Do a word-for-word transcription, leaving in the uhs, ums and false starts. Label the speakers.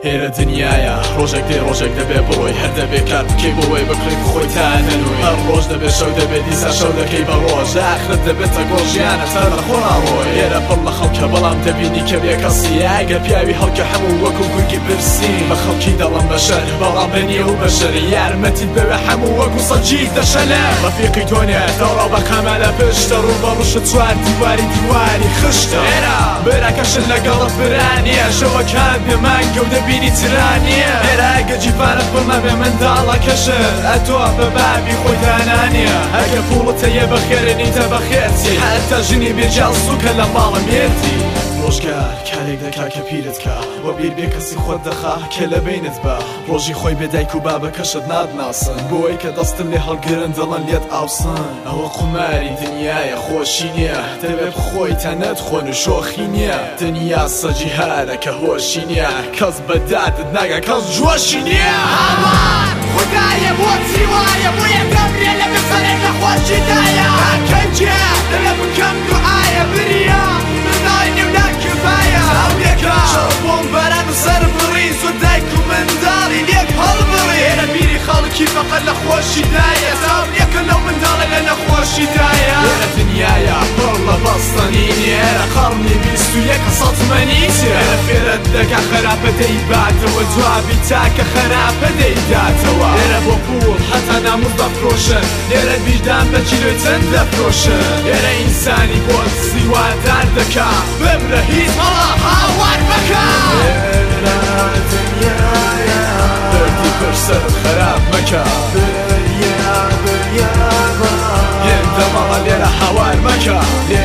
Speaker 1: ئێرە دنیاە ڕۆژێک دێ ڕۆژێک دەبێ بڕۆی هەر دەبێ کار بکەی بۆی بکڕیت خۆی تا دەنووی هەر ڕۆژ دەبێ شەو دەبێ دیسا شەو دەکەی بە ڕۆژ ئاخرت دەبێتە گۆژیانە تەر لە خۆڕاڕۆی ئێرە پڕ لە خەڵکە بەڵام دەبینی کە بێ کەسی ئەگە پیاوی هەڵکە هەموو وەکو گورگی برسی بە خەڵکی دەڵم بەشەر بەڵام بەنیە و بەشەر یارمەتیت بەوێ هەموو وەکو سەجید دەشەلە ڕەفیقی تۆنێ دەڕە بە کامە لە پشتە ڕوو بە ڕوشت چوار دیواری دیواری خشتە ئێرە بێراکەشن لەگەڵت برانیە شەوەکان پێمانگە و دەبینی ترانیە ئێرە ئەگە جیفانت بمە بێ منداڵەکەشن ئەتۆ بە بابی خۆی دانانیە ئەگە پوڵت هەیە بەخێرنیتە بەخێرتی حتا ژنی بێجاڵ سووکە لە ماڵم هێرتی ڕۆژگار کارێک دەکا کە پیرت کا وە بیر بێ کەسی خۆت دەخا کە لە بینت بە ڕۆژی خۆی بێدایک و بابەکەشت نادناسن بۆی کە دەستن لێ هەڵگرن دڵن لێت ئاوسن ئەوە قوماری دنیایە خۆشی نییە دەبێ بخۆی تەنەت خۆن و شۆخی نییە دنیا سەجی هارە کە هۆشی نییە کەس بەدادت ناگە کەس جوۆشی نییە
Speaker 2: هاوار خوددایە بۆچی وایە بۆ یەکەم برێ لە بسەرێک لە خۆشیدایە کەنجێ دەبێ بکەم دوعایە بریە منداڵی و ناکفایە هەڵێکە شەڕ بۆم بەرەن و سەر بڕی زۆر دایک و منداڵی لێک هەڵبڕی ئێرە بیری خەڵکی فەقەت لە خۆشیدایە ساڵیەکە لەو منداڵە لە نەخۆشیدایە ئێرە دنیایە پڕ لە بەستەنینی ئێرە قەڕنی بیست و یەک سەدمەنیتە ئێرە فێرت دەکا خەراپە دەیباتەوە جوابی تاکە خەراپە دەیداتەوە ئێرە بۆ پوڵ هەتا ناموس دەفرۆشن ئێرە بیردان بە کیلۆی چەند دەفرۆشن ئێرە ئینسانی بۆ سیوادار دەکا بمرە هیچ هەڵا هاوار بکە
Speaker 1: ئێرە دنیایە دەردی پڕ سەرت خەراب مەکە بریا بریا بە هێندە مەڵە لێرە هاوار مەکە